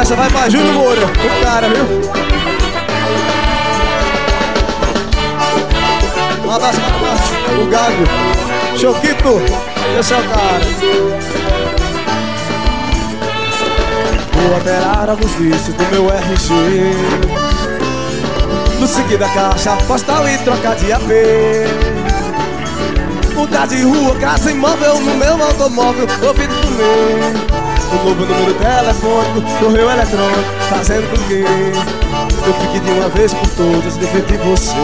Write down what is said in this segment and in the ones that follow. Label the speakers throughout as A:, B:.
A: essa vai pra Júnior Moura, o cara, viu? Um abraço para o Gago, Choquito, esse é o cara. Vou alterar alguns vícios do meu RG, no seguir da caixa postal e trocar de AP. Mudar de rua, casa imóvel no meu automóvel, ouvido comer. O novo número telefônico, correio eletrônico, fazendo com que eu fique de uma vez por todas livre de você.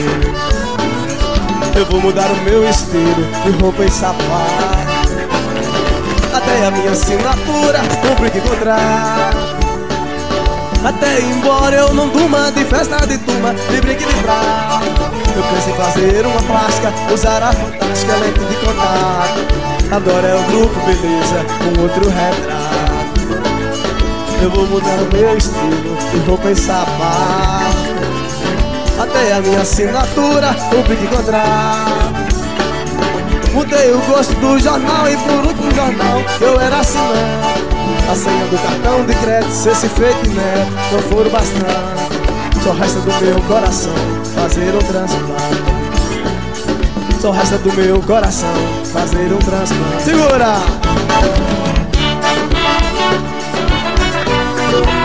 A: Eu vou mudar o meu estilo de roupa e sapato, até a minha assinatura cumprir que encontrar. Até ir embora eu não durma de festa de turma, de brinque de praia. Eu penso em fazer uma plástica, usar a fantástica lente de contato. Agora é o grupo beleza com outro retrato. Eu vou mudar o meu estilo de roupa e sapato, até a minha assinatura cumprir que encontrar. Mudei o gosto do jornal e por último jornal eu era assinante. A senha do cartão de crédito, se esse fake net não for bastante, só resta do meu coração fazer um transplante. Só resta do meu coração fazer um transplante. Segura!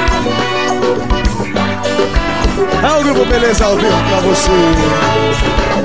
A: É o grupo Beleza ao vivo pra você.